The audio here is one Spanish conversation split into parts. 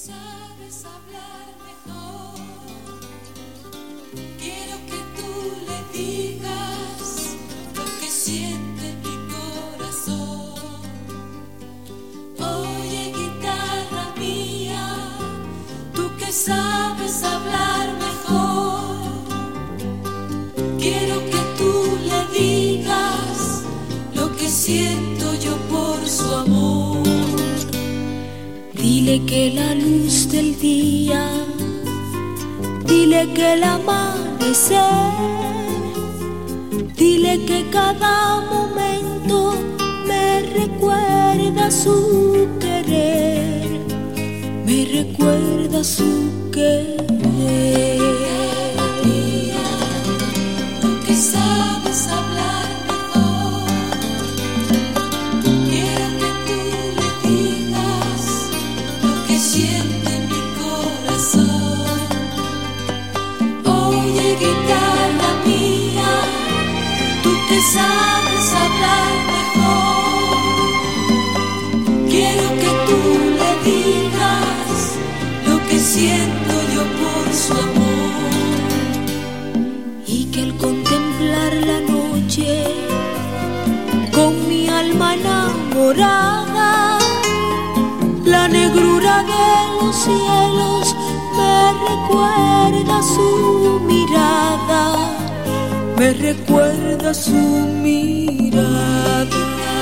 sabes hablar mejor. Quiero que tú le digas lo que siente mi corazón. Oye, guitarra mía, tú que sabes hablar mejor. Quiero que tú le digas lo que siento yo por su amor. Dile que la luz del día, dile que el amanecer, dile que cada momento me recuerda su querer, me recuerda su querer. Tú que sabes hablar mejor, quiero que tú le digas lo que siente mi corazón. Oye, guitarra mía, tú que sabes hablar mejor, quiero que tú le digas lo que siento yo por su amor. Y que al contemplar la noche con mi alma enamorada, la negrura de los cielos me recuerda su mirada, me recuerda su mirada.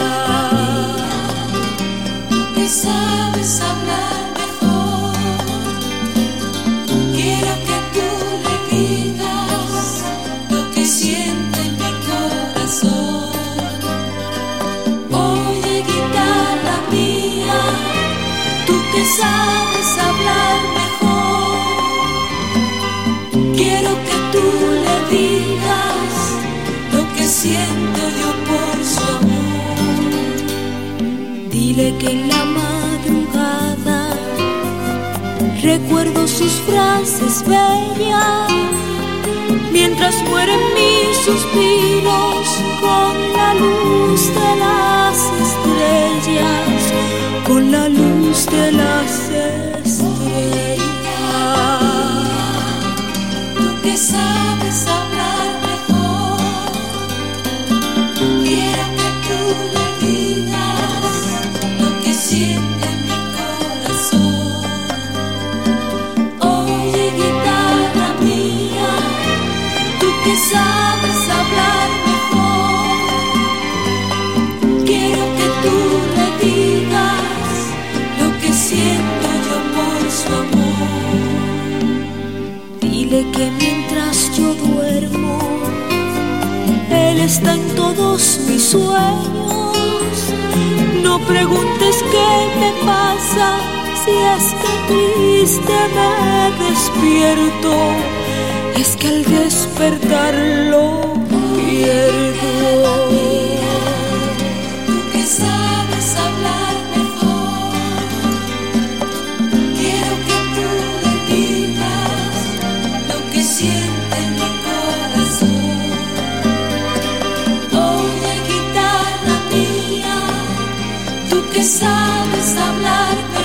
Tú que sabes hablar mejor, quiero que tú le digas lo que siente mi corazón. Oye, guitarra mía, tú que sabes hablar mejor, quiero que tú le digas lo que siento yo por su amor. Dile que en la madrugada recuerdo sus frases bellas, mientras mueren mis suspiros con la luz de las estrellas, con la luz de las estrellas. Tú que sabes hablar mejor, quiero que tú le digas lo que siente mi corazón. Oye, guitarra mía, tú que sabes hablar mejor, quiero que tú le digas lo que siento yo por su amor. Dile que mientras yo duermo, él está en todos mis sueños. No preguntes qué me pasa, si es que triste me despierto, es que al despertar lo pierdo. Tú que sabes hablar mejor, quiero que tú le digas lo que siente mi corazón. Oye, guitarra mía, tú que sabes hablar mejor,